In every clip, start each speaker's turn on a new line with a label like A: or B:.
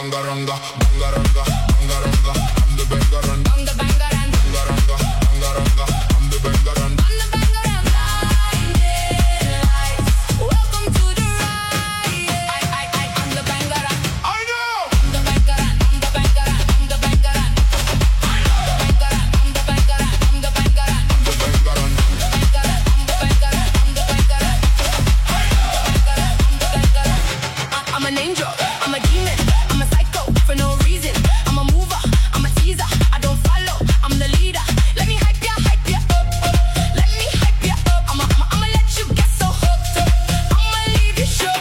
A: bangaranga, bangaranga, bangaranga. I'm the bangaran, I'm the bangaran, bangaranga, bangaranga. I'm the bangaran, I'm the bangaran. Blinding lights, welcome to the ride. I'm the bangaran. I know. I'm the bangaran, I'm the bangaran, I'm the bangaran. I know. I'm the bangaran, I'm the bangaran, I'm the bangaran. I'm the bangaran, I'm the bangaran, I'm the bangaran. I know. I'm the bangaran, I'm an angel, I'm a demon, I'm a psycho for no reason. I'm a mover, I'm a teaser, I don't follow, I'm the leader. Let me hype ya up. Let me hype ya up. I'ma let you get so hooked up. I'ma leave you shook.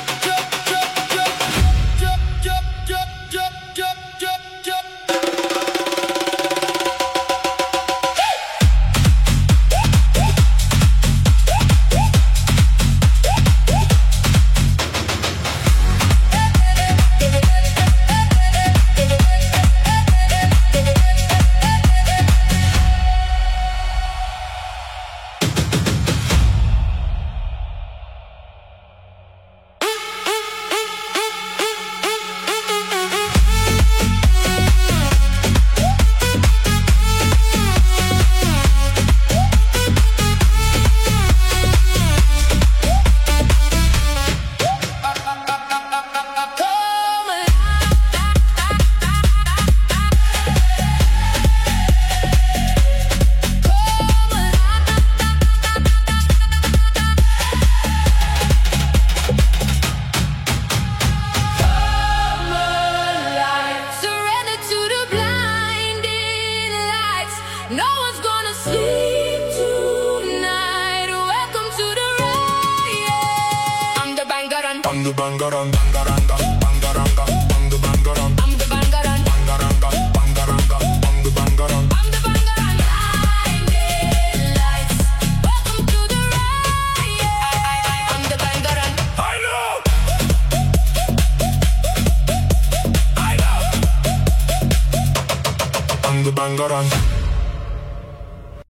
A: Surrender to the blinding lights. No one's gonna sleep tonight. Welcome to the ride. I'm the bangaran, I'm the bangaran, bangaranga, bangaranga. I'm the bangaran, I'm the bangaran, bangaranga, bangaranga. I'm the bangaran, I'm the bangaran. Blinding lights, welcome to the ride. I'm the bangaran. I know. I know. I'm the bangaran.